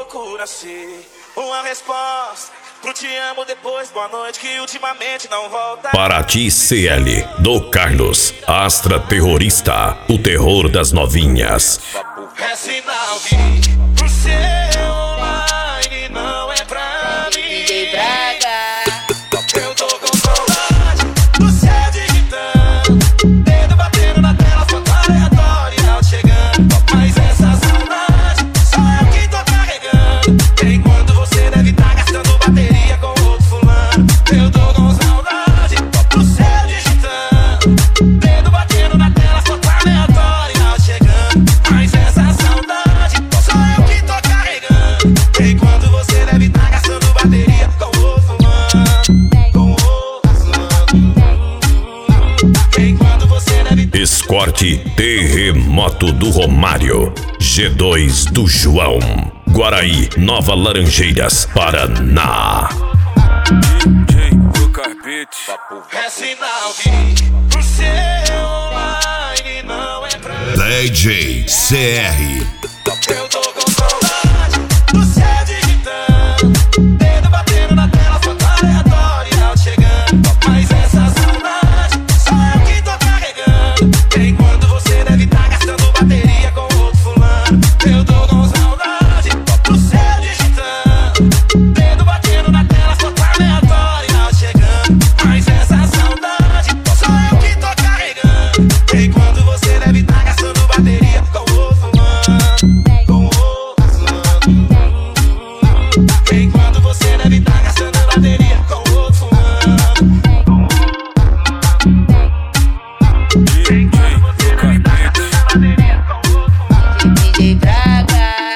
procura-se uma resposta pro te amo depois, boa noite, que ultimamente não volta. Paraty CL, do Carlos, Astra Terrorista, o terror das novinhas. É sinal que pro seu online não é pra mim. DJ Braga. Eu tô com saudade do céu digitando, dedo batendo na tela, foto aleatória ao chegando. Mas essa saudade só eu que tô carregando, enquanto você deve estar gastando bateria com outro fulano. Eu tô com saudade do céu digitando, dedo batendo na tela, foto aleatória ao chegando. Mas essa saudade só eu que tô carregando, enquanto você deve estar gastando bateria com outro fulano. Escorte Terremoto do Romário, G2 do João, Guaraí, Nova Laranjeiras, Paraná. DJ do Carpete. É sinal que pro seu online não é pra DJ CR